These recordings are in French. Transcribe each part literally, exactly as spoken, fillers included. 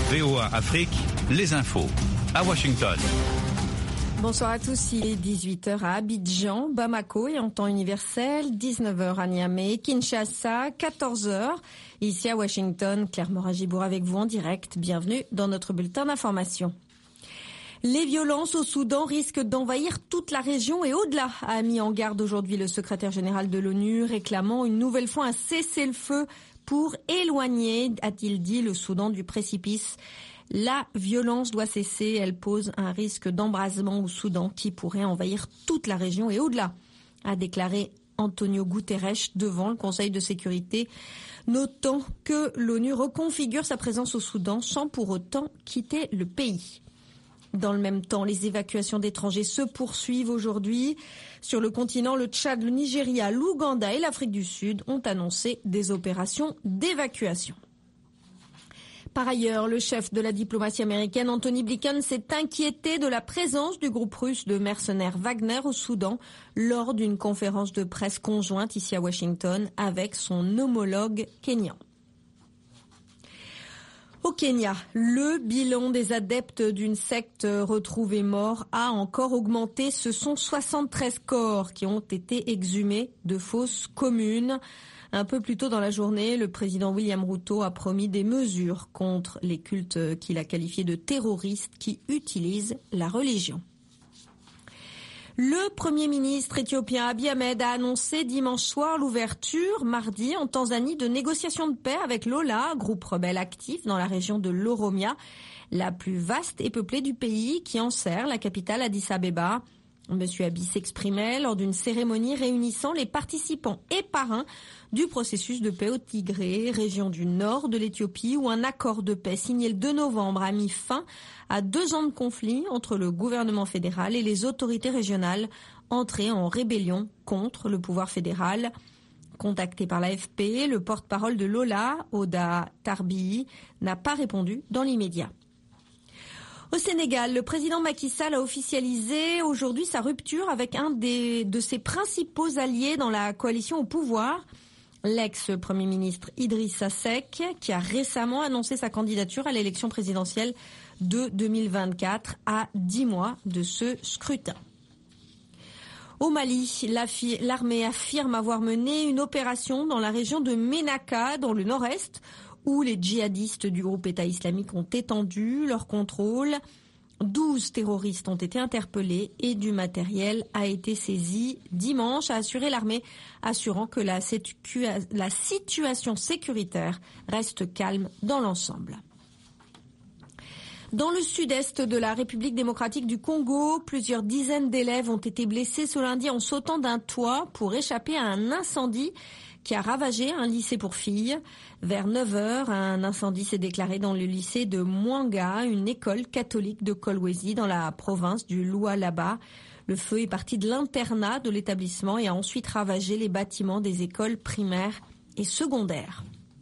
V O A Afrique, les infos à Washington. Bonsoir à tous, il est dix-huit heures à Abidjan, Bamako et en temps universel, dix-neuf heures à Niamey, Kinshasa, quatorze heures. Ici à Washington, Claire Moragibourg avec vous en direct. Bienvenue dans notre bulletin d'information. Les violences au Soudan risquent d'envahir toute la région et au-delà, a mis en garde aujourd'hui le secrétaire général de l'ONU, réclamant une nouvelle fois un cessez-le-feu pour éloigner, a-t-il dit, le Soudan du précipice. La violence doit cesser, elle pose un risque d'embrasement au Soudan qui pourrait envahir toute la région et au-delà, a déclaré Antonio Guterres devant le Conseil de sécurité, notant que l'ONU reconfigure sa présence au Soudan sans pour autant quitter le pays. Dans le même temps, les évacuations d'étrangers se poursuivent aujourd'hui. Sur le continent, le Tchad, le Nigeria, l'Ouganda et l'Afrique du Sud ont annoncé des opérations d'évacuation. Par ailleurs, le chef de la diplomatie américaine, Antony Blinken, s'est inquiété de la présence du groupe russe de mercenaires Wagner au Soudan lors d'une conférence de presse conjointe ici à Washington avec son homologue kényan. Au Kenya, le bilan des adeptes d'une secte retrouvés morts a encore augmenté. Ce sont soixante-treize corps qui ont été exhumés de fosses communes. Un peu plus tôt dans la journée, le président William Ruto a promis des mesures contre les cultes qu'il a qualifiés de terroristes qui utilisent la religion. Le Premier ministre éthiopien Abiy Ahmed a annoncé dimanche soir l'ouverture, mardi, en Tanzanie, de négociations de paix avec l'Ola, groupe rebelle actif dans la région de l'Oromia, la plus vaste et peuplée du pays, qui enserre la capitale Addis Abeba. Monsieur Abiy s'exprimait lors d'une cérémonie réunissant les participants et parrains du processus de paix au Tigré, région du nord de l'Éthiopie, où un accord de paix signé le deux novembre a mis fin à deux ans de conflit entre le gouvernement fédéral et les autorités régionales entrées en rébellion contre le pouvoir fédéral. Contacté par l'A F P, le porte-parole de l'Ola, Oda Tarbiyi, n'a pas répondu dans l'immédiat. Au Sénégal, le président Macky Sall a officialisé aujourd'hui sa rupture avec un des, de ses principaux alliés dans la coalition au pouvoir, l'ex-premier ministre Idrissa Seck, qui a récemment annoncé sa candidature à l'élection présidentielle de deux mille vingt-quatre à dix mois de ce scrutin. Au Mali, l'armée affirme avoir mené une opération dans la région de Ménaka, dans le nord-est, où les djihadistes du groupe État islamique ont étendu leur contrôle. douze terroristes ont été interpellés et du matériel a été saisi dimanche, a assuré l'armée, assurant que la, sécu- la situation sécuritaire reste calme dans l'ensemble. Dans le sud-est de la République démocratique du Congo, plusieurs dizaines d'élèves ont été blessés ce lundi en sautant d'un toit pour échapper à un incendie qui a ravagé un lycée pour filles. Vers neuf heures, un incendie s'est déclaré dans le lycée de Mwanga, une école catholique de Kolwezi dans la province du Lualaba. Le feu est parti de l'internat de l'établissement et a ensuite ravagé les bâtiments des écoles primaires et secondaires.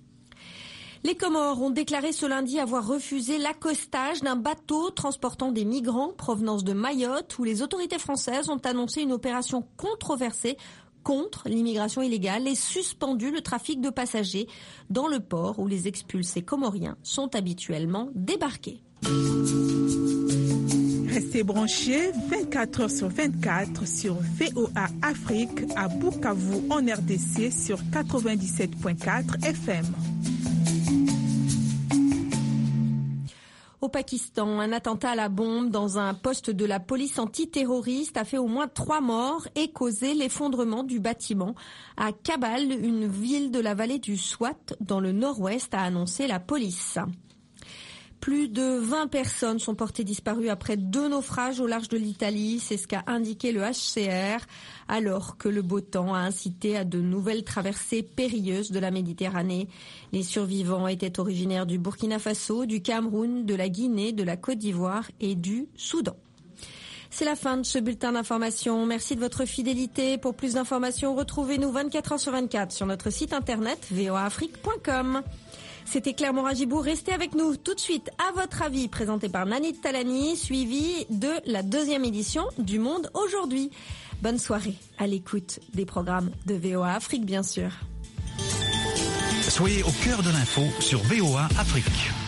Les Comores ont déclaré ce lundi avoir refusé l'accostage d'un bateau transportant des migrants provenance de Mayotte, où les autorités françaises ont annoncé une opération controversée contre l'immigration illégale et suspendu le trafic de passagers dans le port où les expulsés comoriens sont habituellement débarqués. Restez branchés vingt-quatre heures sur vingt-quatre sur V O A Afrique à Bukavu en R D C sur quatre-vingt-dix-sept virgule quatre F M. Au Pakistan, un attentat à la bombe dans un poste de la police antiterroriste a fait au moins trois morts et causé l'effondrement du bâtiment à Kabul, une ville de la vallée du Swat, dans le nord-ouest, a annoncé la police. Plus de vingt personnes sont portées disparues après deux naufrages au large de l'Italie, c'est ce qu'a indiqué le H C R, alors que le beau temps a incité à de nouvelles traversées périlleuses de la Méditerranée. Les survivants étaient originaires du Burkina Faso, du Cameroun, de la Guinée, de la Côte d'Ivoire et du Soudan. C'est la fin de ce bulletin d'information. Merci de votre fidélité. Pour plus d'informations, retrouvez-nous vingt-quatre heures sur vingt-quatre sur notre site internet v o a afrique point com. C'était Claire Moragibourg. Restez avec nous tout de suite. À votre avis, présenté par Nanit Talani, suivi de la deuxième édition du Monde aujourd'hui. Bonne soirée à l'écoute des programmes de V O A Afrique, bien sûr. Soyez au cœur de l'info sur V O A Afrique.